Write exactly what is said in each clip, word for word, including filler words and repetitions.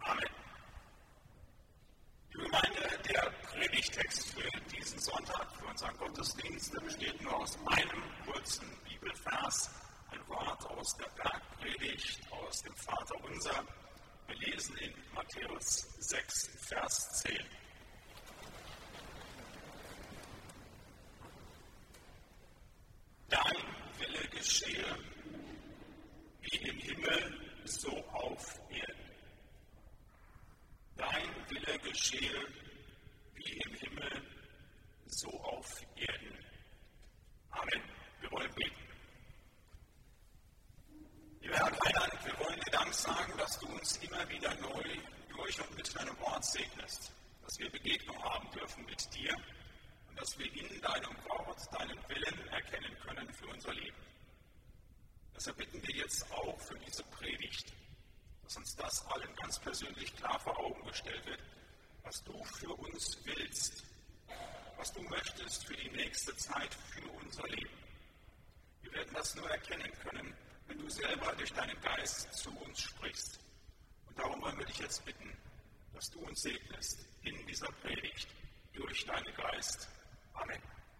Amen. Liebe Gemeinde, der Predigtext für diesen Sonntag, für unseren Gottesdienst, der besteht nur aus einem kurzen Bibelvers, ein Wort aus der Bergpredigt, aus dem Vaterunser. Wir lesen in Matthäus sechs, Vers zehn. Dein Wille geschehe, wie im Himmel, so auf Erden. Dein Wille geschehe, wie im Himmel, so auf Erden. Amen. Wir wollen beten. Lieber Herr Heiland, wir wollen dir Dank sagen, dass du uns immer wieder neu durch und mit deinem Wort segnest, dass wir Begegnung haben dürfen mit dir und dass wir in deinem Wort deinen Willen erkennen können für unser Leben. Deshalb bitten wir jetzt auch für diese Predigt, dass uns das allen ganz persönlich klar vor Augen gestellt wird, was du für uns willst, was du möchtest für die nächste Zeit, für unser Leben. Wir werden das nur erkennen können, wenn du selber durch deinen Geist zu uns sprichst. Und darum wollen wir dich jetzt bitten, dass du uns segnest in dieser Predigt durch deinen Geist. Amen.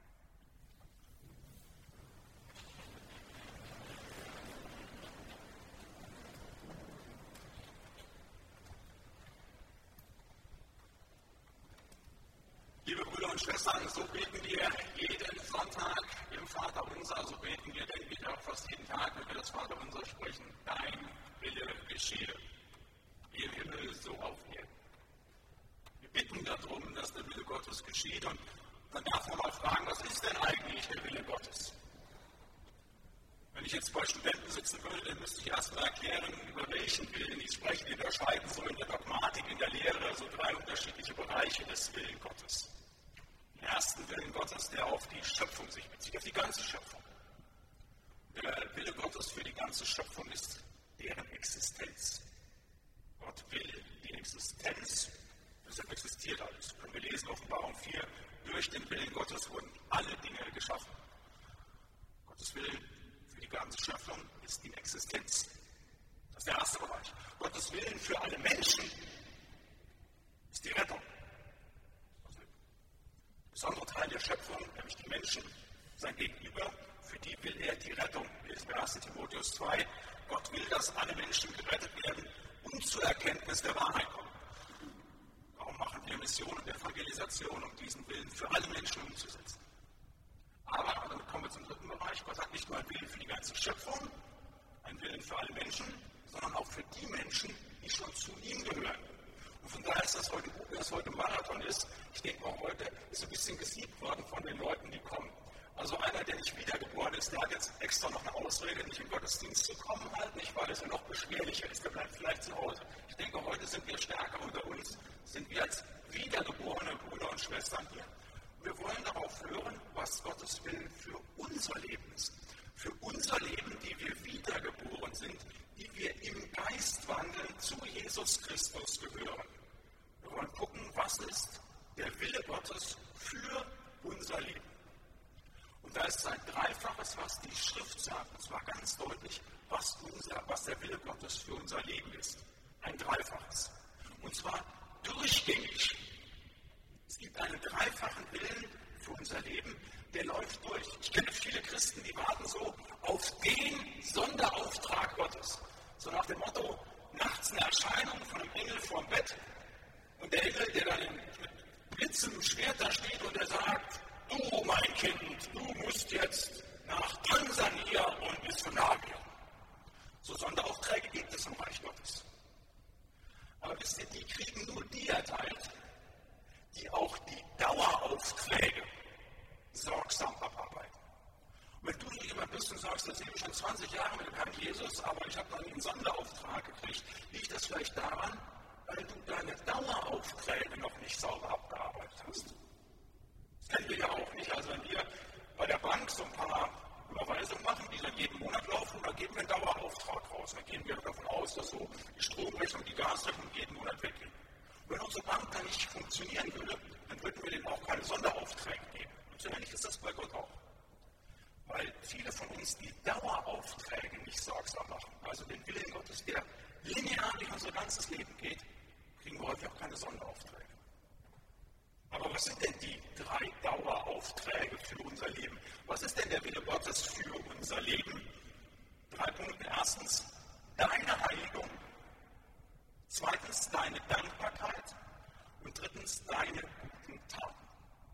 Liebe Brüder und Schwestern, so beten wir jeden Sonntag im Vaterunser, so beten wir, denke ich, auch fast jeden Tag, wenn wir das Vaterunser sprechen. Dein Wille geschehe, wie im Himmel, so auf Erden. Wir bitten darum, dass der Wille Gottes geschieht, und dann darf man mal fragen, was ist denn eigentlich der Wille Gottes? Wenn ich jetzt bei Studenten sitzen würde, dann müsste ich erst mal erklären, über welchen Willen ich spreche. Wir unterscheiden so in der Dogmatik, in der Lehre, so drei unterschiedliche Bereiche des Willen Gottes. Den ersten Willen Gottes, der auf die Schöpfung sich bezieht, auf die ganze Schöpfung. Der Wille Gottes für die ganze Schöpfung ist deren Existenz. Gott will die Existenz, deshalb existiert alles. Können wir lesen, Offenbarung vier, durch den Willen Gottes wurden alle Dinge geschaffen. Gottes Willen für die ganze Schöpfung ist die Existenz. Das ist der erste Bereich. Gottes Willen für alle Menschen ist die Rettung. Der besondere Teil der Schöpfung, nämlich die Menschen, sein Gegenüber, für die will er die Rettung. Lesen wir erster Timotheus zwei. Gott will, dass alle Menschen gerettet werden und zur Erkenntnis der Wahrheit kommen. Darum machen wir Mission und Evangelisation, um diesen Willen für alle Menschen umzusetzen. Aber, damit kommen wir zum dritten Bereich, Gott hat nicht nur einen Willen für die ganze Schöpfung, einen Willen für alle Menschen, sondern auch für die Menschen, die schon zu ihm gehören. Und von daher ist das heute gut, dass heute Marathon ist. Ich denke auch, heute ist ein bisschen gesiebt worden von den Leuten, die kommen. Also einer, der nicht wiedergeboren ist, der hat jetzt extra noch eine Ausrede, nicht im Gottesdienst zu kommen, halt nicht, weil es ja noch beschwerlicher ist, der bleibt vielleicht zu Hause. Ich denke, heute sind wir stärker unter uns, sind wir als wiedergeborene Brüder und Schwestern hier. Wir wollen darauf hören, was Gottes Willen für unser Leben ist. Für unser Leben, die wir wiedergeboren sind, die wir im Geist wandeln, zu Jesus Christus gehören. Wir wollen gucken, was ist der Wille Gottes für unser Leben. Und da ist ein Dreifaches, was die Schrift sagt, und zwar ganz deutlich, was, unser, was der Wille Gottes für unser Leben ist. Ein Dreifaches. Und zwar durchgängig. Es gibt einen dreifachen Willen für unser Leben, der läuft durch. Ich kenne viele Christen, die warten so auf den Sonderauftrag Gottes. So nach dem Motto, nachts eine Erscheinung von einem Engel vorm Bett und der Engel, der dann mit blitzendem Schwert da steht und der sagt, du, mein Kind, du musst jetzt nach Tansania und Missionarien. So Sonderaufträge gibt es im Reich Gottes. Aber wisst ihr, die kriegen nur die erteilt, die auch die Daueraufträge sorgsam abarbeiten. Und wenn du hier jemand bist und sagst, das lebe ich schon zwanzig Jahre mit dem Herrn Jesus, aber ich habe noch nie einen Sonderauftrag gekriegt, liegt das vielleicht daran, weil du deine Daueraufträge noch nicht sauber abgearbeitet hast. Das kennen wir ja auch nicht. Also wenn wir bei der Bank so ein paar Überweisungen machen, die dann jeden Monat laufen, dann geben wir einen Dauerauftrag raus. Dann gehen wir davon aus, dass so die Stromrechnung, die Gasrechnung jeden Monat weggehen. Wenn unsere Bank dann nicht funktionieren würde, dann würden wir denen auch keine Sonderaufträge geben. Und so ähnlich ist das bei Gott auch. Weil viele von uns die Daueraufträge nicht sorgsam machen. Also den Willen Gottes, der linear durch unser ganzes Leben geht, kriegen wir häufig auch keine Sonderaufträge. Aber was sind denn die drei Daueraufträge für unser Leben? Was ist denn der Wille Gottes für unser Leben? Drei Punkte. Erstens, deine Heiligung. Zweitens, deine Dankbarkeit. Und drittens, deine guten Taten.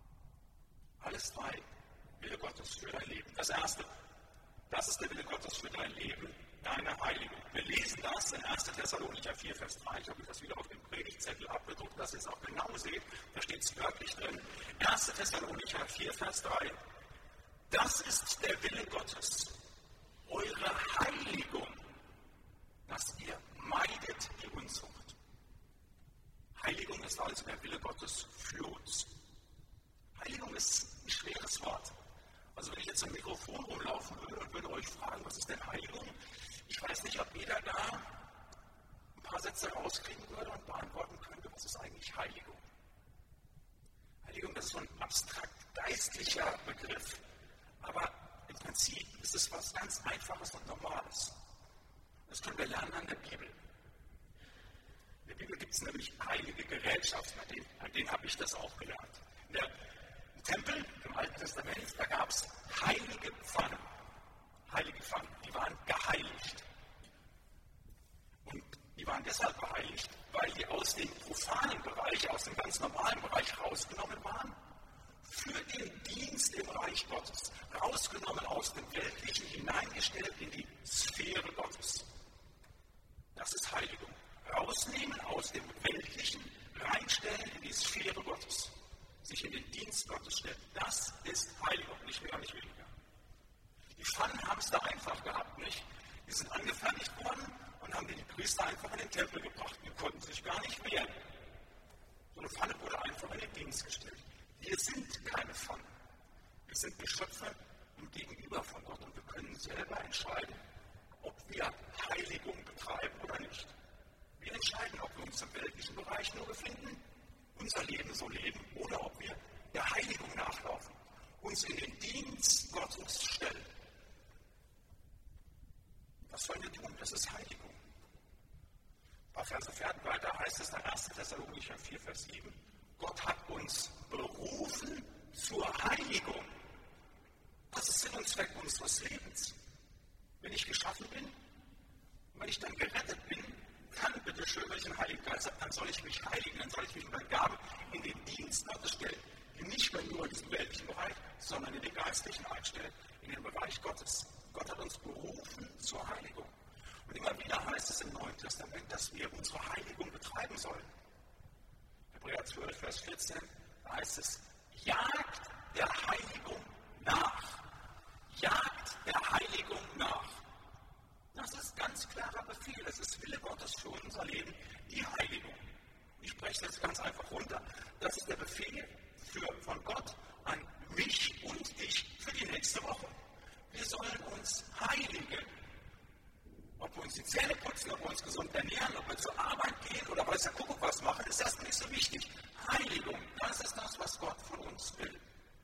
Alles drei Wille Gottes für dein Leben. Das erste, das ist der Wille Gottes für dein Leben, deine Heiligung. Wir lesen das in erster Thessalonicher vier, Vers drei. Ich habe das wieder auf dem Predigtzettel abgedruckt, dass ihr es auch genau seht. Da steht es wörtlich drin. erster Thessalonicher vier, Vers drei. Das ist der Wille Gottes, eure Heiligung, dass ihr meidet die Unzucht. Heiligung ist also der Wille Gottes für uns. Heiligung ist ein schweres Wort. Also wenn ich jetzt am Mikrofon rumlaufen würde und würde euch fragen, was ist denn Heiligung? Ich weiß nicht, ob jeder da ein paar Sätze rauskriegen würde und beantworten könnte, was ist eigentlich Heiligung? Heiligung, das ist so ein abstrakt geistlicher Begriff, aber im Prinzip ist es was ganz Einfaches und Normales. Das können wir lernen an der Bibel. In der Bibel gibt es nämlich heilige Gerätschaften, an denen, an denen habe ich das auch gelernt. In der, Im Tempel, im Alten Testament, da gab es heilige Pfannen. Heilige Pfannen, die waren geheiligt. Und die waren deshalb geheiligt, weil die aus dem profanen Bereich, aus dem ganz normalen Bereich rausgenommen waren, für den Dienst im Reich Gottes, rausgenommen aus dem Weltlichen, hineingestellt in die Sphäre Gottes. Das ist Heiligung. Rausnehmen aus dem Weltlichen, reinstellen in die Sphäre Gottes. Sich in den Dienst Gottes stellen. Das ist Heiligung, nicht mehr, nicht weniger. Die Pfannen haben es da einfach gehabt, nicht? Die sind angefertigt worden und haben die Priester einfach in den Tempel gebracht. Die konnten sich gar nicht wehren. So eine Pfanne wurde einfach in den Dienst gestellt. Wir sind keine Pfannen. Wir sind Geschöpfe im Gegenüber von Gott und wir können selber entscheiden, ob wir Heiligung betreiben oder nicht. Wir entscheiden, ob wir uns im weltlichen Bereich nur befinden, unser Leben so leben oder ob wir der Heiligung nachlaufen, uns in den Dienst Gottes stellen. Was sollen wir tun? Das ist Heiligung. Ein paar Verse weiter heißt es in erster Thessalonicher vier, Vers sieben, Gott hat uns berufen zur Heiligung. Das ist Sinn und Zweck unseres Lebens. Wenn ich geschaffen bin und wenn ich dann gerettet bin, kann bitte schön, wenn ich den Heiligen Geist habe, dann soll ich mich heiligen, dann soll ich mich mit meiner Gabe in den Dienst Gottes stellen. Nicht mehr nur in diesem weltlichen Bereich, sondern in den geistlichen einstellen, in den Bereich Gottes. Gott hat uns berufen zur Heiligung. Und immer wieder heißt es im Neuen Testament, dass wir unsere Heiligung betreiben sollen. Hebräer zwölf, Vers vierzehn, da heißt es, jagt der Heiligung nach. Jagt der Heiligung nach. Das ist ganz klarer Befehl. Es ist Wille Gottes für unser Leben, die Heiligung. Ich spreche das ganz einfach runter. Das ist der Befehl für, von Gott an mich und dich für die nächste Woche. Wir sollen uns heiligen. Ob wir uns die Zähne putzen, ob wir uns gesund ernähren, ob wir zur Arbeit gehen oder weiß der Kuckuck was machen, ist erstmal nicht so wichtig. Heiligung, das ist das, was Gott von uns will.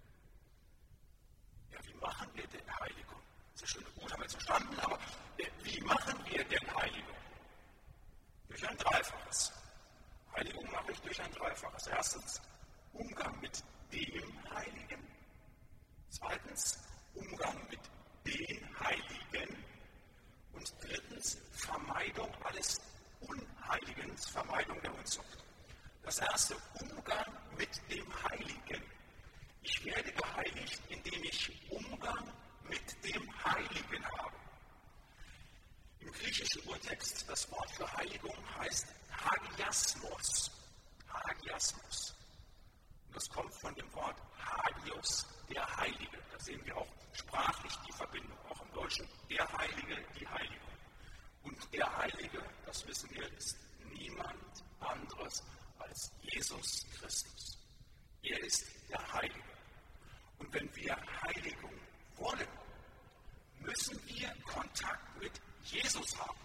Ja, wie machen wir denn Heiligung? Das ist ja schön und gut, haben wir jetzt verstanden, aber wie machen wir denn Heiligung? Durch ein Dreifaches. Heiligung mache ich durch ein Dreifaches. Erstens, Umgang mit dem Heiligen. Zweitens, Umgang mit den Heiligen. Und drittens, Vermeidung alles Unheiligen, Vermeidung der Unzucht. Das erste, Umgang mit dem Heiligen. Ich werde geheiligt, indem ich Umgang mit dem Heiligen habe. Im griechischen Urtext, das Wort für Heiligung heißt Hagiasmos. Hagiasmos. Und das kommt von dem Wort Hagios, der Heilige. Da sehen wir auch sprachlich die Verbindung, auch im Deutschen. Der Heilige, die Heiligung. Und der Heilige, das wissen wir, ist niemand anderes als Jesus Christus. Er ist der Heilige. Und wenn wir Heiligung wollen, müssen wir Kontakt mit Jesus haben.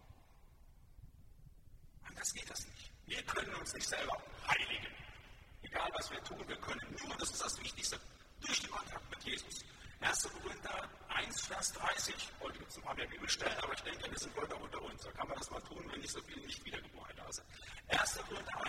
Anders geht das nicht. Wir können uns nicht selber heiligen. Egal was wir tun, wir können nur, das ist das Wichtigste, durch den Kontakt mit Jesus. erster Korinther eins, Vers dreißig. Heute gibt es ein paar mehr Bibelstellen, aber ich denke, wir sind heute unter uns. Da kann man das mal tun, wenn nicht so viele Nicht-Wiedergeborene da sind. erster Korinther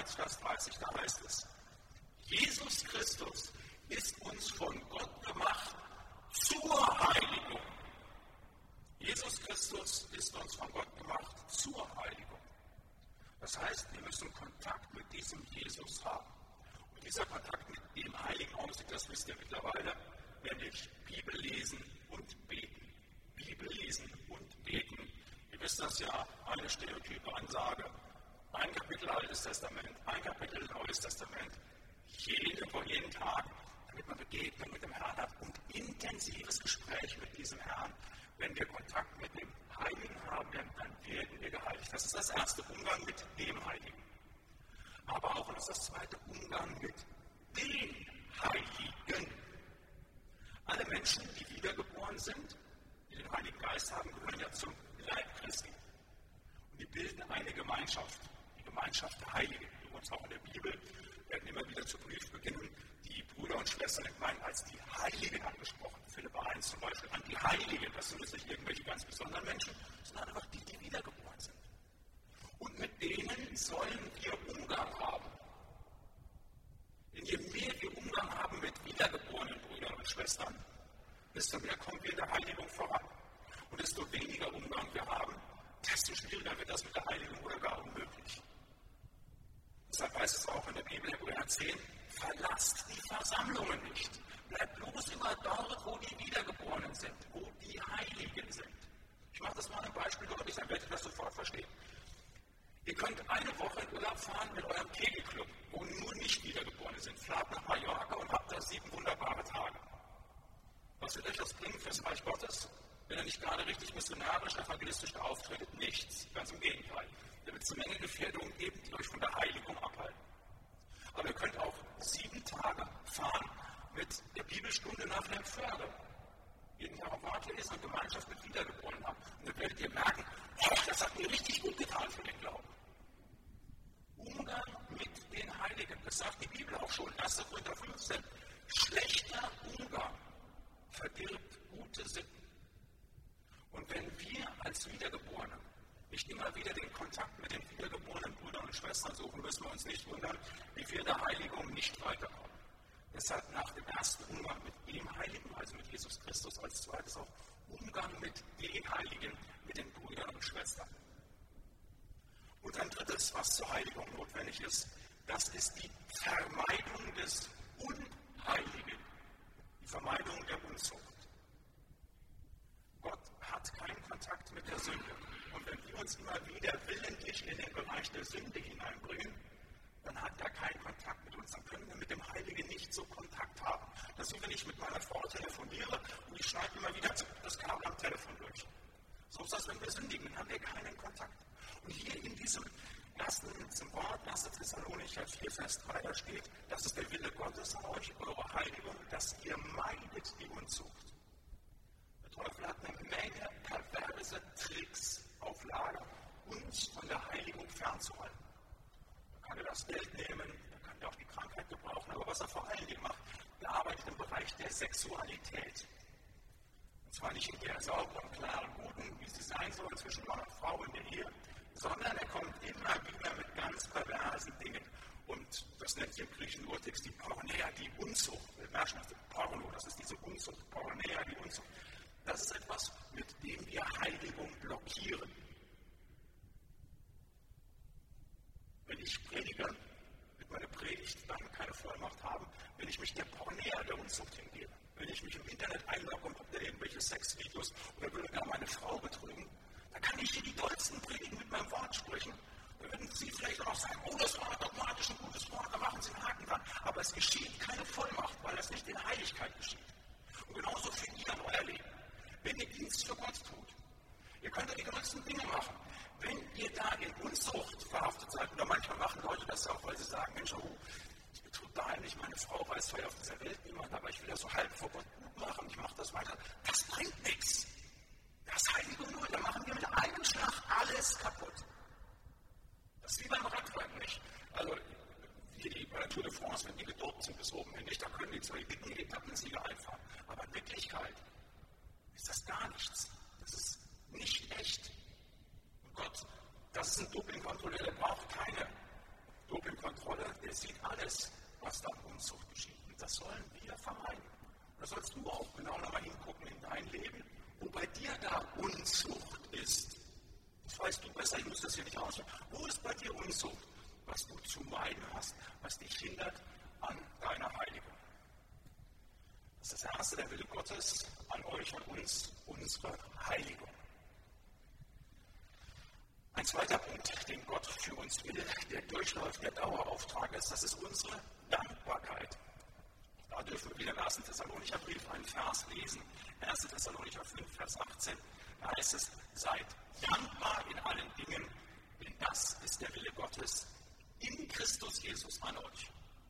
Das heißt, wir müssen Kontakt mit diesem Jesus haben. Und dieser Kontakt mit dem Heiligen aussieht, das wisst ihr mittlerweile, wenn wir Bibel lesen und beten. Bibel lesen und beten. Ihr wisst das ja, eine stereotype Ansage. Ein Kapitel Altes Testament, ein Kapitel Neues Testament. Jeden, jeden Tag, damit man Begegnung mit dem Herrn hat und intensives Gespräch mit diesem Herrn. Wenn wir Kontakt mit dem Heiligen haben, dann werden wir geheiligt. Das ist das erste, Umgang mit dem Heiligen. Aber auch, und das ist das zweite, Umgang mit den Heiligen. Alle Menschen, die wiedergeboren sind, die den Heiligen Geist haben, gehören ja zum Leib Christi. Und die bilden eine Gemeinschaft, die Gemeinschaft der Heiligen. Übrigens auch in der Bibel werden immer wieder zu Briefbeginnen die Brüder und Schwestern in Gemeinden als die Heiligen angesprochen. Philipper eins zum Beispiel, an die Heiligen. Das sind jetzt nicht irgendwelche ganz besonderen Menschen, sondern einfach die, die wiedergeboren sind. Und mit denen sollen wir Umgang haben. Denn je mehr wir Umgang haben mit wiedergeborenen Brüdern und Schwestern, desto mehr kommen wir in der Heiligung voran. Und desto weniger Umgang wir haben, desto schwieriger wird das mit der Heiligung oder gar unmöglich. Deshalb heißt es auch in der Bibel, Hebräer zehn, verlasst die Versammlungen nicht. Bleibt bloß immer dort, wo die Wiedergeborenen sind, wo die Heiligen sind. Ich mache das mal ein Beispiel deutlich, dann werdet ihr das sofort verstehen. Ihr könnt eine Woche in Urlaub fahren mit eurem Kegelclub, wo nur nicht Wiedergeborene sind. Fahrt nach Mallorca und habt da sieben wunderbare Tage. Was wird euch das bringen fürs Reich Gottes? Wenn ihr nicht gerade richtig missionarisch, evangelistisch auftretet, nichts. Ganz im Gegenteil. Da wird es eine Menge Gefährdungen geben, die euch von der Heiligung abhalten. Aber ihr könnt auch sieben Tage fahren mit der Bibelstunde nach Lemförde. Jeden Tag Wort lesen und Gemeinschaft mit Wiedergeborenen haben. Und dann werdet ihr merken, oh, das hat mir richtig gut getan für den Glauben. Umgang mit den Heiligen. Das sagt die Bibel auch schon. erster Korinther fünfzehn. Schlechter Umgang verdirbt gute Sitten. Und wenn wir als Wiedergeborene nicht immer wieder den Kontakt mit den wiedergeborenen Brüdern und Schwestern suchen, müssen wir uns nicht wundern, wie wir in der Heiligung nicht weiterkommen. Deshalb nach dem ersten Umgang mit dem Heiligen, also mit Jesus Christus, als zweites auch Umgang mit den Heiligen, mit den Brüdern und Schwestern. Und ein drittes, was zur Heiligung notwendig ist, das ist die Vermeidung des Unheiligen, die Vermeidung der Unzucht. Gott hat keinen Kontakt mit der Sünde. Und wenn wir uns immer wieder willentlich in den Bereich der Sünde hineinbringen, dann hat er keinen Kontakt mit uns. Dann können wir mit dem Heiligen nicht so Kontakt haben. Das ist, wenn ich mit meiner Frau telefoniere und ich schneide immer wieder das Kabel am Telefon durch. So ist das, wenn wir sündigen, dann haben wir keinen Kontakt. Und hier in diesem ersten diesem Wort, erster Thessalonicher vier, Vers drei, da steht, das ist der Wille Gottes an euch, eure Heiligung, dass ihr meidet die Unzucht. Der Teufel hat eine Menge perverse Tricks auf Lager, uns von der Heiligung fernzuhalten. Da kann er das Geld nehmen, da kann er auch die Krankheit gebrauchen, aber was er vor allen Dingen macht, er arbeitet im Bereich der Sexualität. Und zwar nicht in der sauberen, klaren, guten, wie sie sein soll zwischen Mann und Frau in der Ehe, sondern er kommt immer wieder mit ganz perversen Dingen. Und das nennt sich im griechischen Urtext die Porneia, die Unzucht. Wir merken das, Porno, das ist diese Unzucht, Porneia, die Unzucht. Das ist etwas, mit dem wir Heiligung blockieren. Wenn ich predige, wird meine Predigt dann keine Vollmacht haben, wenn ich mich der Porneia, der Unzucht hingebe. Wenn ich mich im Internet einlogge und habe da irgendwelche Sexvideos oder würde gar meine Frau betrügen, dann kann ich hier die tollsten Predigen mit meinem Wort sprechen. Dann würden Sie vielleicht auch sagen, oh, das war dogmatisch ein gutes Wort, da machen Sie einen Haken dran. Aber es geschieht keine Vollmacht, weil das nicht in Heiligkeit geschieht. Und genauso für ihr in euer Leben. Wenn ihr Dienst für Gott tut, ihr könnt ja die größten Dinge machen. Wenn ihr da in Unzucht verhaftet seid, oder manchmal machen Leute das auch, weil sie sagen, Mensch, oh, ich betrüge da heimlich, meine Frau weiß zwar auf dieser Welt niemand, aber ich will ja so halb vor Gott gut machen, ich mache das weiter. Das bringt nichts. Das ist Heiligung nur, da machen wir mit einem Schlag alles kaputt. Das ist wie beim Radfahren nicht. Also, wie die bei der Tour de France, wenn die gedopt sind bis oben hin nicht, da können die zwei dicken Etappensieger einfahren. Aber in Wirklichkeit ist das gar nichts. Das ist nicht echt. Und Gott, das ist ein Dopingkontrolleur, der braucht keine Dopingkontrolle, der sieht alles, was da in Unzucht geschieht. Und das sollen wir vermeiden. Und da sollst du auch genau nochmal hingucken in dein Leben, wo bei dir da Unzucht ist. Das weißt du besser, ich muss das hier nicht ausführen. Wo ist bei dir Unzucht, was du zu meiden hast, was dich hindert an deiner Heiligung? Das ist das Erste, der Wille Gottes an euch und uns, unsere Heiligung. Ein zweiter Punkt, den Gott für uns will, der durchläuft, der Dauerauftrag ist, das ist unsere Dankbarkeit. Da dürfen wir wieder im ersten Thessalonicher Brief einen Vers lesen. erster Thessalonicher fünf, Vers achtzehn. Da heißt es, seid dankbar in allen Dingen, denn das ist der Wille Gottes in Christus Jesus an euch.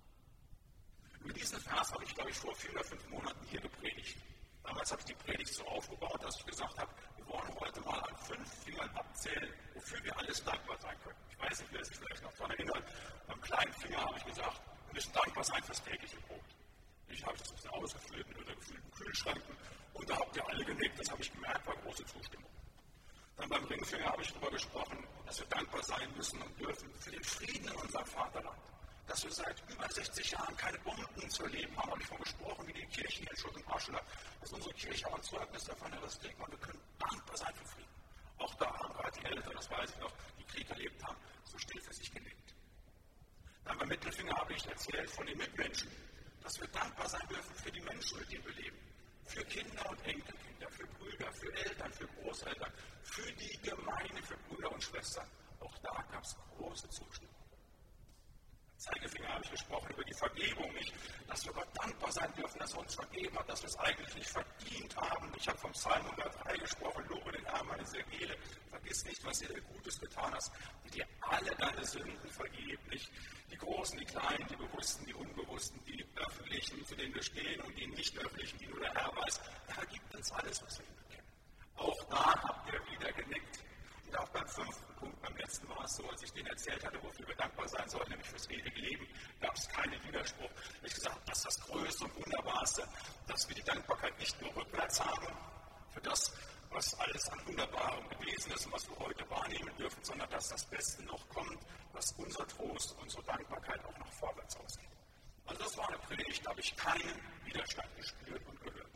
Über diesen Vers habe ich, glaube ich, vor vier oder fünf Monaten hier gepredigt. Damals habe ich die Predigt so aufgebaut, dass ich gesagt habe, wir wollen heute mal an fünf Fingern abzählen, wofür wir alles dankbar sein können. Ich weiß nicht, wer sich vielleicht noch daran erinnert. Beim kleinen Finger habe ich gesagt, wir müssen dankbar sein fürs tägliche Brot. Ich habe das ein bisschen ausgefüllt mit unter gefüllten Kühlschränken und da habt ihr alle genickt, das habe ich gemerkt, war große Zustimmung. Dann beim Ringfinger habe ich darüber gesprochen, dass wir dankbar sein müssen und dürfen für den Frieden in unserem Vaterland. Dass wir seit über sechzig Jahren keine Bomben zu erleben haben, habe ich von gesprochen, wie die Kirche hier in Schutt und Asche lag, dass unsere Kirche auch ein Zeugnis davon ist, und wir können dankbar sein für Frieden. Auch da haben gerade die Eltern, das weiß ich noch, die Krieg erlebt haben, so still für sich gelebt. Dann beim Mittelfinger habe ich erzählt von den Mitmenschen, dass wir dankbar sein dürfen für die Menschen, mit denen wir leben. Für Kinder und Enkelkinder, für Brüder, für Eltern, für Großeltern, für die Gemeinde, für Brüder und Schwestern. Auch da gab es große Zustimmung. Zeigefinger habe ich gesprochen über die Vergebung, nicht, dass wir Gott dankbar sein dürfen, dass er uns vergeben hat, dass wir es eigentlich nicht verdient haben. Ich habe vom Psalm hundertdrei gesprochen, lobe den Herrn, meine Seele, vergiss nicht, was dir Gutes getan hast, die dir alle deine Sünden vergeben, nicht die Großen, die Kleinen, die Bewussten, die Unbewussten, die Öffentlichen, für denen wir stehen und die nicht Öffentlichen, die nur der Herr weiß. Er gibt uns alles, was wir ihm kennen. Auch da habt ihr wieder genickt. Und auch beim fünften Punkt, beim letzten war es so, als ich denen erzählt hatte, wofür wir dankbar sein sollen, nämlich fürs ewige Leben, gab es keinen Widerspruch. Ich gesagt, das ist das Größte und Wunderbarste, dass wir die Dankbarkeit nicht nur rückwärts haben, für das, was alles an Wunderbarem gewesen ist und was wir heute wahrnehmen dürfen, sondern dass das Beste noch kommt, dass unser Trost, unsere Dankbarkeit auch nach vorwärts ausgeht. Also das war eine Predigt, da habe ich keinen Widerstand gespürt und gehört.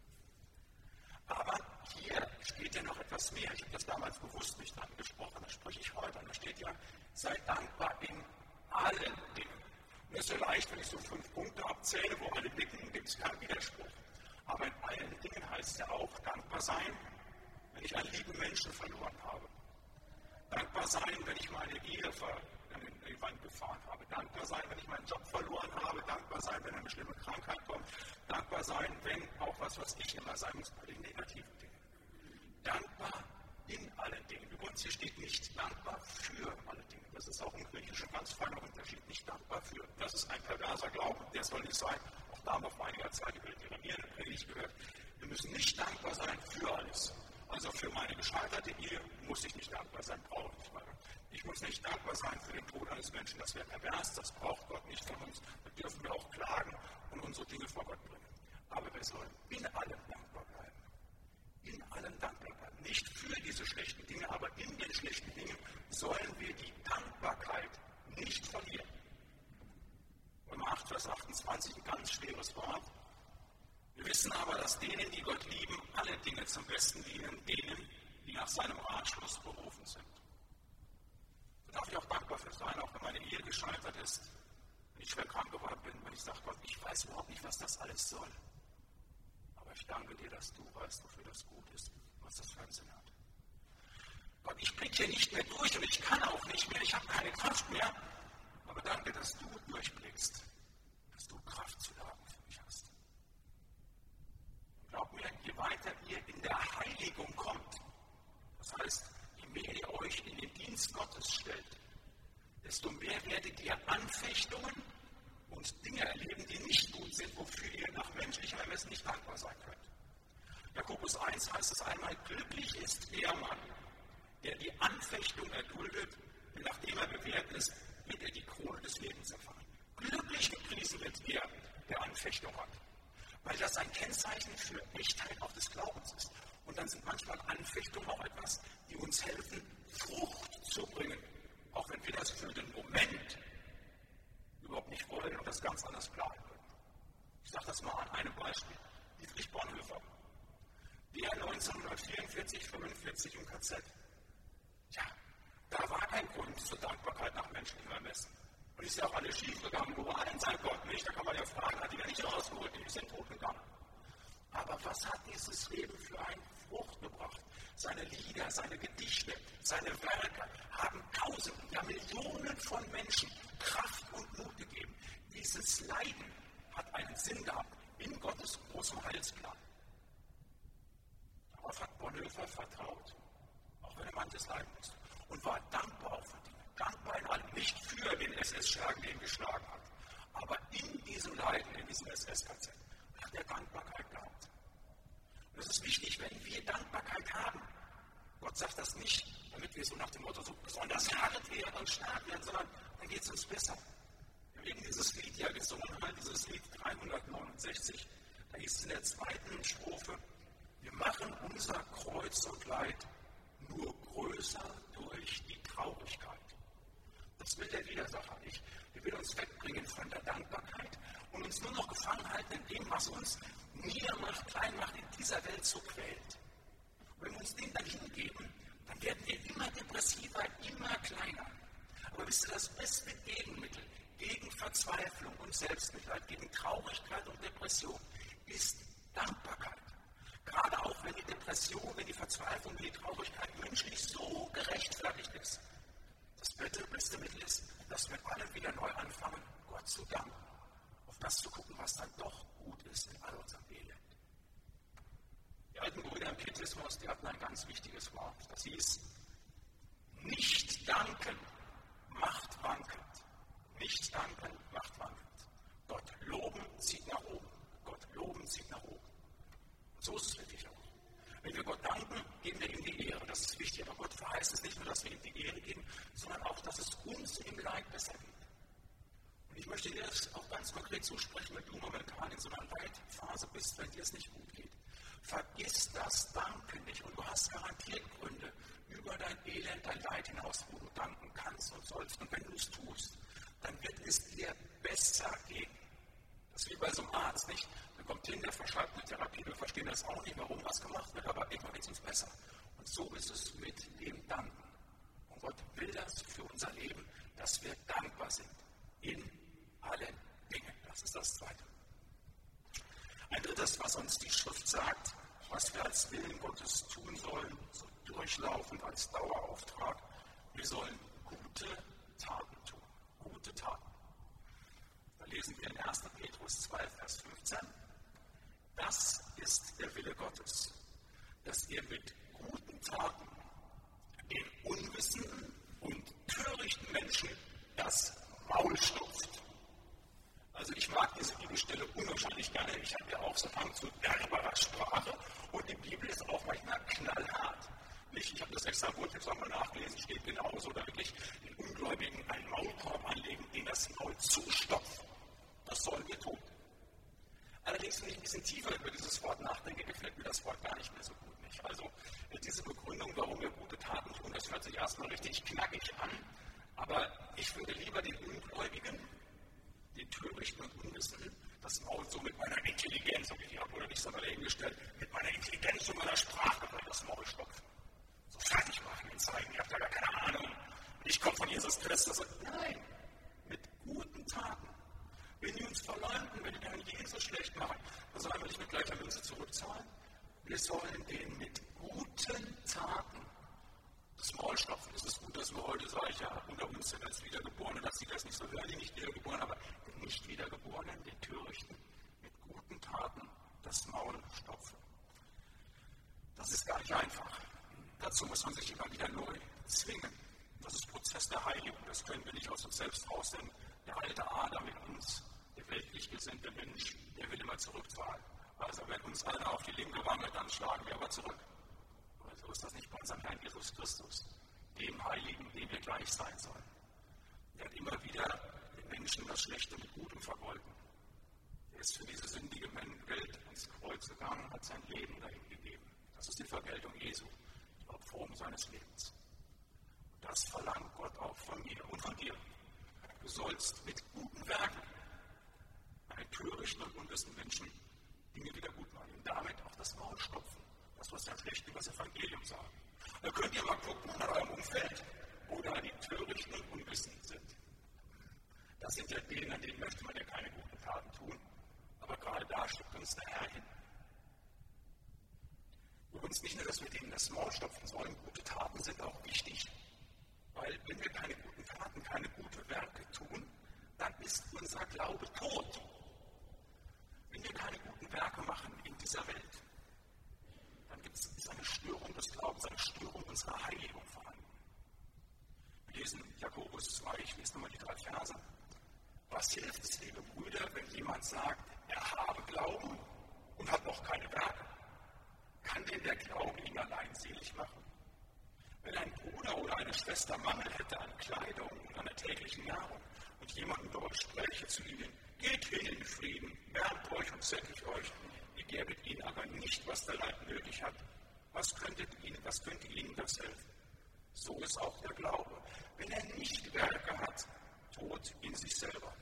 Aber hier steht ja noch etwas mehr. Ich habe das damals bewusst nicht angesprochen, das spreche ich heute an. Da steht ja, sei dankbar in allen Dingen. Und es ist ja leicht, wenn ich so fünf Punkte abzähle, wo alle nicken, gibt es keinen Widerspruch. Aber in allen Dingen heißt ja auch dankbar sein, wenn ich einen lieben Menschen verloren habe. Dankbar sein, wenn ich meine Ehe in die Wand gefahren habe. Dankbar sein, wenn ich meinen Job verloren habe. Dankbar sein, wenn eine schlimme Krankheit kommt. Dankbar sein, wenn auch was, was ich immer sein muss, bei den negativen Dingen. Dankbar in allen Dingen. Übrigens, hier steht nicht dankbar für alle Dinge. Das ist auch im Griechischen ein ganz feiner Unterschied. Nicht dankbar für. Das ist ein perverser Glauben. Der soll nicht sein. Auch da haben wir vor einiger Zeit über die Jeremia eine Predigt gehört. Wir müssen nicht dankbar sein für alles. Also für meine gescheiterte Ehe muss ich nicht dankbar sein, brauche ich nicht mal. Ich muss nicht dankbar sein für den Tod eines Menschen, das wäre pervers, das braucht Gott nicht von uns. Da dürfen wir auch klagen und unsere Dinge vor Gott bringen. Aber wir sollen in allem dankbar bleiben. In allem dankbar bleiben. Nicht für diese schlechten Dinge, aber in den schlechten Dingen sollen wir die Dankbarkeit nicht verlieren. Römer acht, Vers achtundzwanzig, ein ganz schweres Wort. Wir wissen aber, dass denen, die Gott lieben, alle Dinge zum Besten dienen, denen, die nach seinem Ratschluss berufen sind. Da darf ich auch dankbar für sein, auch wenn meine Ehe gescheitert ist, wenn ich schwer krank geworden bin, wenn ich sage, Gott, ich weiß überhaupt nicht, was das alles soll. Aber ich danke dir, dass du weißt, wofür das gut ist, was das für einen Sinn hat. Gott, ich blicke hier nicht mehr durch und ich kann auch nicht mehr, ich habe keine Kraft mehr. Aber danke, dass du durchblickst, dass du Kraft zu haben für mich hast. Glaub mir, je weiter ihr in der Heiligung kommt, das heißt, je mehr ihr euch in den Dienst Gottes stellt, desto mehr werdet ihr Anfechtungen und Dinge erleben, die nicht gut sind, wofür ihr nach menschlichem Ermessen nicht dankbar sein könnt. Jakobus eins heißt es einmal, glücklich ist der Mann, der die Anfechtung erduldet, denn nachdem er bewährt ist, wird er die Krone des Lebens erfahren. Glücklich gepriesen wird der, der Anfechtung hat. Weil das ein Kennzeichen für Echtheit auch des Glaubens ist. Und dann sind manchmal Anfechtungen auch etwas, die uns helfen, Frucht zu bringen. Auch wenn wir das für den Moment überhaupt nicht wollen und das ganz anders planen können. Ich sage das mal an einem Beispiel. Dietrich Bonhoeffer, der neunzehnhundertvierundvierzig, fünfundvierzig im K Z. Ja, uns zur Dankbarkeit nach menschlichem Ermessen. Und ist ja auch alles schief gegangen, wo war denn sein Gott nicht? Da kann man ja fragen, hat die ja nicht rausgeholt, die sind tot gegangen. Aber was hat dieses Leben für einen Frucht gebracht? Seine Lieder, seine Gedichte, seine Werke haben Tausenden, ja Millionen von Menschen Kraft und Mut gegeben. Dieses Leiden hat einen Sinn gehabt in Gottes großem Heilsplan. Darauf hat Bonhoeffer vertraut, auch wenn er manches leiden musste, und war dankbar auch für Dinge. Dankbar in allem, nicht für den S S-Schergen, den er geschlagen hat, aber in diesem Leiden, in diesem S S-K Z, hat er Dankbarkeit gehabt. Und es ist wichtig, wenn wir Dankbarkeit haben. Gott sagt das nicht, damit wir so nach dem Motto so besonders hart werden und stark werden, sondern dann geht es uns besser. Wir haben eben dieses Lied ja gesungen, dieses Lied dreihundertneunundsechzig. Da hieß es in der zweiten Strophe: Wir machen unser Kreuz und Leid nur größer durch die Traurigkeit. Das will der Widersacher nicht. Der will uns wegbringen von der Dankbarkeit und uns nur noch gefangen halten in dem, was uns niedermacht, klein macht, in dieser Welt so quält. Und wenn wir uns dem dann hingeben, dann werden wir immer depressiver, immer kleiner. Aber wisst ihr, das beste Gegenmittel gegen Verzweiflung und Selbstmitleid, gegen Traurigkeit und Depression ist Dankbarkeit. Gerade auch wenn die Depression, wenn die Verzweiflung, wenn die Traurigkeit menschlich so gerechtfertigt ist. Das beste Mittel ist, dass wir alle wieder neu anfangen, Gott zu danken. Auf das zu gucken, was dann doch gut ist in all unserem Elend. Die alten Brüder im Pietismus, die hatten ein ganz wichtiges Wort. Das hieß: Nicht danken macht wankend. Nicht danken macht wankend. Gott loben zieht nach oben. Gott loben zieht nach oben. Und so ist es wirklich auch. Wenn wir Gott danken, geben wir ihm die Ehre. Das ist wichtig. Aber Gott verheißt es nicht nur, dass wir ihm die Ehre geben, sondern auch, dass es uns im Leid besser geht. Und ich möchte dir das auch ganz konkret zusprechen, wenn du momentan in so einer Leidphase bist, wenn dir es nicht gut geht. Vergiss das Danken nicht. Und du hast garantiert Gründe über dein Elend, dein Leid hinaus, wo du danken kannst und sollst. Und wenn du es tust, dann wird es dir besser gehen. Das ist wie bei so einem Arzt, nicht? Dann kommt hin, der verschreibt eine Therapie, wir verstehen das auch nicht, warum was gemacht wird, aber irgendwann geht es uns besser. Und so ist es mit dem Danken. Und Gott will das für unser Leben, dass wir dankbar sind in allen Dingen. Das ist das Zweite. Ein drittes, was uns die Schrift sagt, was wir als Willen Gottes tun sollen, so durchlaufend als Dauerauftrag: Wir sollen gute Taten tun. Gute Taten. Da lesen wir in erster Petrus zwei, Vers fünfzehn. Das ist der Wille Gottes, dass ihr mit guten Taten den unwissenden und törichten Menschen das Maul stopft. Also ich mag diese Bibelstelle unwahrscheinlich gerne. Ich habe ja auch so einen Hang zu derberer Sprache und die Bibel ist auch manchmal knallhart. Nicht, ich habe das extra Wort mal nachgelesen, steht genauso, da wirklich den Ungläubigen einen Maulkorb anlegen, den das Maul zustopft. Das sollen wir tun. Allerdings, wenn ich ein bisschen tiefer über dieses Wort nachdenke, gefällt mir das Wort gar nicht mehr so gut. Nicht? Also diese Begründung, warum wir gute Taten tun, das hört sich erstmal richtig knackig an, aber ich würde lieber den Ungläubigen, den Törichten und Unwissenden, das Maul so mit meiner Intelligenz, so wie ich habe, oder nicht so mal dahingestellt, mit meiner Intelligenz und meiner Sprache das Maul stopfen. So fertig machen und zeigen, ihr habt ja gar keine Ahnung. Ich komme von Jesus Christus. Nein, mit guten Taten. Wenn die uns verleumden, wenn die Herrn Jesus schlecht machen, dann sollen wir nicht mit gleicher Münze zurückzahlen. Wir sollen denen mit guten Taten das Maul stopfen. Es ist gut, dass wir heute, sage ich ja, unter uns sind als Wiedergeborene, dass sie das nicht so hören, die nicht Wiedergeborenen, aber den nicht Wiedergeborenen, den Törichten, mit guten Taten das Maul stopfen. Das ist gar nicht einfach. Dazu muss man sich immer wieder neu zwingen. Das ist Prozess der Heiligung. Das können wir nicht aus uns selbst raus, denn der alte Adam in uns, der weltlich gesinnte Mensch, der will immer zurückzahlen. Also wenn uns einer auf die linke Wange, dann schlagen wir aber zurück. Aber so ist das nicht bei unserem Herrn Jesus Christus, dem Heiligen, dem wir gleich sein sollen. Der hat immer wieder den Menschen das Schlechte mit Gutem vergolten. Er ist für diese sündige Welt ins Kreuz gegangen, hat sein Leben dahin gegeben. Das ist die Vergeltung Jesu, die Opferung seines Lebens. Und das verlangt Gott auch von mir und von dir. Du sollst mit guten Werken einen törichten und unwissenden Menschen Dinge wieder gut machen und damit auch das Maul stopfen. Das, was ja schlecht über das Evangelium sagen. Da könnt ihr mal gucken in eurem Umfeld, oder die törichten und unwissend sind. Das sind ja denen, an denen möchte man ja keine guten Taten tun, aber gerade da schickt uns der Herr hin. Übrigens nicht nur, dass wir denen das Maul stopfen sollen, gute Taten sind auch wichtig, weil wenn wir keine guten Taten, keine guten Werke tun, dann ist unser Glaube tot. Wenn wir keine guten Werke machen in dieser Welt, dann gibt es eine Störung des Glaubens, eine Störung unserer Heiligung vorhanden. Wir lesen Jakobus zwei, ich lese nochmal die drei Verse. Was hilft es, liebe Brüder, wenn jemand sagt, er habe Glauben und hat noch keine Werke? Kann denn der Glaube ihn allein selig machen? Wenn ein Bruder oder eine Schwester Mangel hätte an Kleidung und an der täglichen Nahrung und jemand dort spräche zu ihnen, geht hin in Frieden, wärmt euch und sättigt euch, ihr gebet ihnen aber nicht, was der Leib nötig hat, was könnte ihnen, was könnte ihnen das helfen? So ist auch der Glaube. Wenn er nicht Werke hat, tot in sich selber.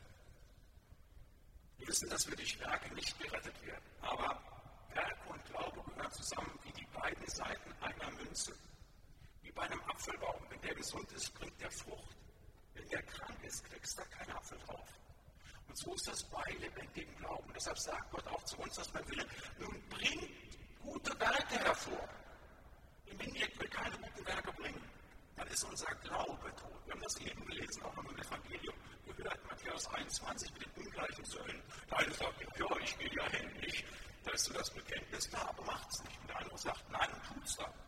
Wir wissen, dass wir durch Werke nicht gerettet werden, aber Werke und Glaube gehören zusammen wie die beiden Seiten einer Münze. Wie bei einem Apfelbaum. Wenn der gesund ist, bringt der Frucht. Wenn der krank ist, kriegst du keinen Apfel drauf. Und so ist das bei lebendigem Glauben. Deshalb sagt Gott auch zu uns, dass man will, nun bringt gute Werke hervor. Und wenn wir keine guten Werke bringen, dann ist unser Glaube tot. Wir haben das eben gelesen, auch noch im Evangelium. Wir gehört Matthäus einundzwanzig mit den ungleichen Söhnen. Der eine sagt, ja, ich gehe ja hin, nicht. Da ist so das Bekenntnis da, aber macht es nicht. Und der andere sagt, nein, tut es dann.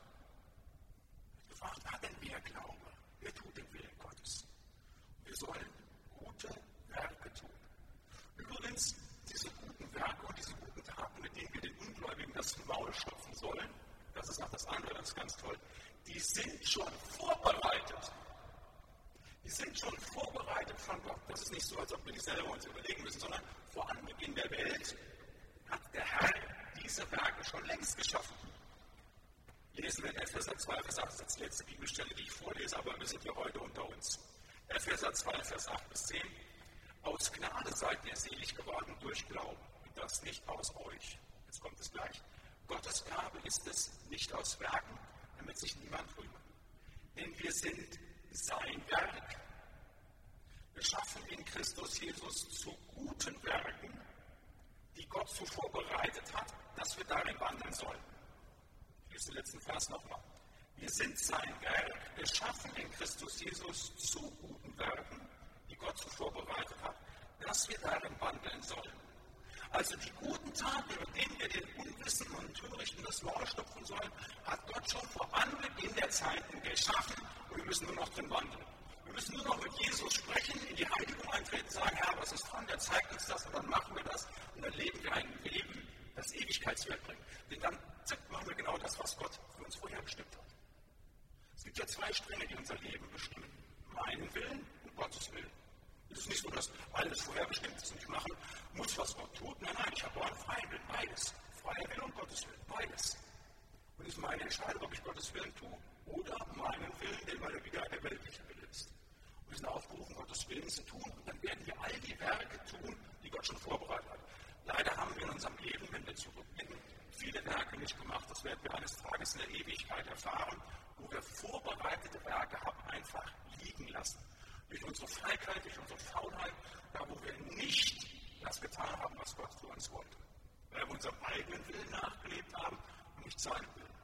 Gefragt, hat denn wer Glaube? Wer tut den Willen Gottes? Wir sollen gute Werke tun. Übrigens, diese guten Werke und diese guten Taten, mit denen wir den Ungläubigen das Maul stopfen sollen, das ist auch das andere, das ist ganz toll, die sind schon vorbereitet. Die sind schon vorbereitet von Gott. Das ist nicht so, als ob wir die selber uns überlegen müssen, sondern vor Anbeginn der Welt hat der Herr diese Werke schon längst geschaffen. Lesen wir in Epheser zwei, Vers acht, das ist die letzte Bibelstelle, die ich vorlese, aber wir sind ja heute unter uns. Epheser zwei, Vers acht bis zehn. Aus Gnade seid ihr selig geworden durch Glauben, und das nicht aus euch. Jetzt kommt es gleich. Gottes Gabe ist es, nicht aus Werken, damit sich niemand rühme. Denn wir sind sein Werk, geschaffen in Christus Jesus zu guten Werken, die Gott zuvor bereitet hat, dass wir darin wandeln sollen. Ich lese den letzten Vers nochmal. Wir sind sein Werk, geschaffen in Christus Jesus zu guten Werken, die Gott zuvor bereitet hat, dass wir darin wandeln sollen. Also die guten Taten, mit denen wir den Unwissenden und Törichten das Maul stopfen sollen, hat Gott schon vor Anbeginn der Zeiten geschaffen und wir müssen nur noch drin wandeln. Wir müssen nur noch mit Jesus sprechen, in die Heiligung eintreten, sagen, Herr, was ist dran, der zeigt uns das und dann machen wir das und dann leben wir ein Leben, das Ewigkeitswert bringt. Denn dann zack, machen wir genau das, was Gott für uns vorher bestimmt hat. Es gibt ja zwei Stränge, die unser Leben bestimmen. Meinen Willen und Gottes Willen. Es ist nicht so, dass alles vorherbestimmt ist und ich machen muss, was Gott tut. Nein, nein, ich habe auch einen freien Willen, beides. Freier Wille und Gottes Willen, beides. Und es ist meine Entscheidung, ob ich Gottes Willen tue oder meinen Willen, der mal wieder der weltliche Wille ist. Und wir sind aufgerufen, Gottes Willen zu tun und dann werden wir all die Werke tun, die Gott schon vorbereitet hat. Leider haben wir in unserem Leben, wenn wir zurückblicken, viele Werke nicht gemacht. Das werden wir eines Tages in der Ewigkeit erfahren, wo wir vorbereitete Werke haben einfach liegen lassen. Durch unsere Feigheit, durch unsere Faulheit, da wo wir nicht das getan haben, was Gott für uns wollte. Weil wir unserem eigenen Willen nachgelebt haben und nicht seinen Willen.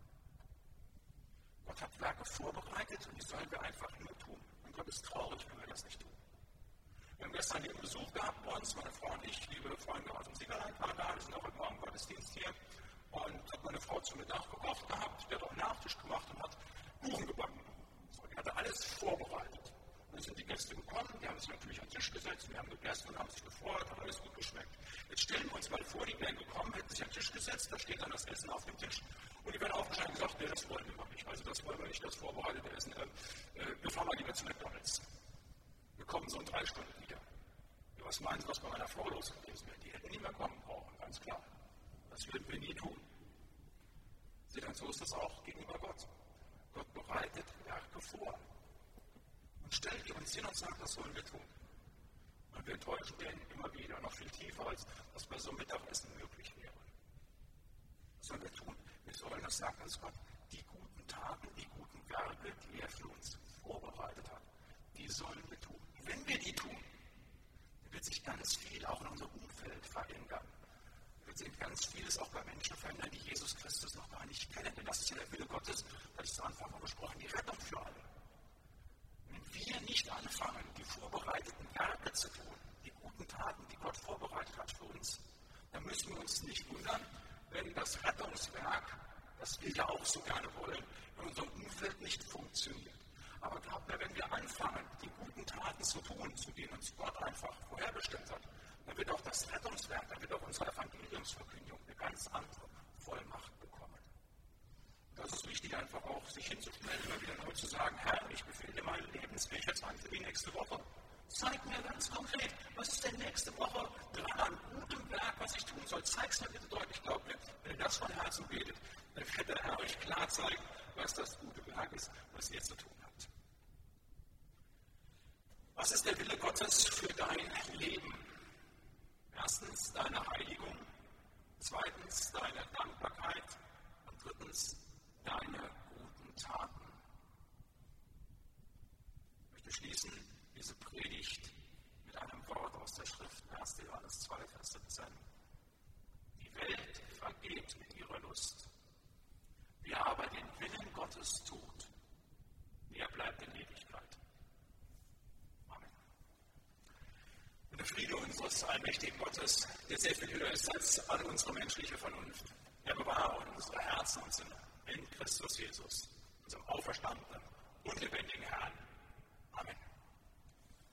Gott hat Werke vorbereitet und die sollen wir einfach nur tun. Und Gott ist traurig, wenn wir das nicht tun. Wir haben gestern hier einen Besuch gehabt bei uns, meine Frau und ich, liebe Freunde aus dem Siegerland waren da, wir sind auch heute Morgen im Gottesdienst hier. Und hat meine Frau zu Mittag gekocht gehabt, die hat auch einen Nachtisch gemacht und hat Kuchen gebacken. So, die hatte alles vorbereitet. Dann sind die Gäste gekommen, die haben sich natürlich an den Tisch gesetzt, wir haben gegessen und haben sich gefreut, hat alles gut geschmeckt. Jetzt stellen wir uns mal vor, die wären gekommen, hätten sich an den Tisch gesetzt, da steht dann das Essen auf dem Tisch und die werden aufgestanden und gesagt, nee, das wollen wir nicht, also das wollen wir nicht, das vorbereitete Essen, äh, äh, wir fahren mal lieber zu McDonalds. Wir kommen so in drei Stunden wieder. Ja, was meinen Sie, was bei meiner Frau los gewesen wäre? Die hätten nie mehr kommen brauchen, ganz klar. Das würden wir nie tun. Seht ihr, so ist das auch gegenüber Gott. Gott bereitet Werke vor. Und stellt uns hin und sagt, das sollen wir tun. Und wir enttäuschen den immer wieder, noch viel tiefer, als das bei so einem Mittagessen möglich wäre. Was sollen wir tun? Wir sollen, das sagt uns Gott, die guten Taten, die guten Werke, die er für uns vorbereitet hat, die sollen wir tun. Wenn wir die tun, dann wird sich ganz viel auch in unserem Umfeld verändern. Dann wird sich ganz vieles auch bei Menschen verändern, die Jesus Christus noch gar nicht kennen. Denn das ist ja der Wille Gottes, das ist zu Anfang mal besprochen, die Rettung für alle. Wenn wir nicht anfangen, die vorbereiteten Werke zu tun, die guten Taten, die Gott vorbereitet hat für uns, dann müssen wir uns nicht wundern, wenn das Rettungswerk, das wir ja auch so gerne wollen, in unserem Umfeld nicht funktioniert. Aber glaubt mir, wenn wir anfangen, die guten Taten zu tun, zu denen uns Gott einfach vorherbestimmt hat, dann wird auch das Rettungswerk, dann wird auch unsere Evangeliumsverkündigung eine ganz andere Vollmacht bekommen. Das ist wichtig, einfach auch sich hinzustellen, immer wieder neu zu sagen, Herr, ich befehle dir meinen Lebensweg jetzt an für die nächste Woche. Zeig mir ganz konkret, was ist denn nächste Woche dran an gutem Werk, was ich tun soll. Zeig es mir bitte deutlich. Glaubt mir, wenn ihr das von Herzen betet, dann wird der Herr euch klar zeigen, was das gute Werk ist, was ihr zu tun habt. Was ist der Wille Gottes für dein Leben? Erstens deine Heiligung, zweitens deine Dankbarkeit und drittens deine guten Taten. Ich möchte schließen diese Predigt mit einem Wort aus der Schrift, erster Johannes zwei, Vers siebzehn. Die Welt vergeht mit ihrer Lust. Wer aber den Willen Gottes tut, der bleibt in Ewigkeit. Amen. Und der Friede unseres allmächtigen Gottes, der sehr viel höher ist als alle unsere menschliche Vernunft, er bewahre unsere Herzen und Sinne in Christus Jesus, unserem auferstandenen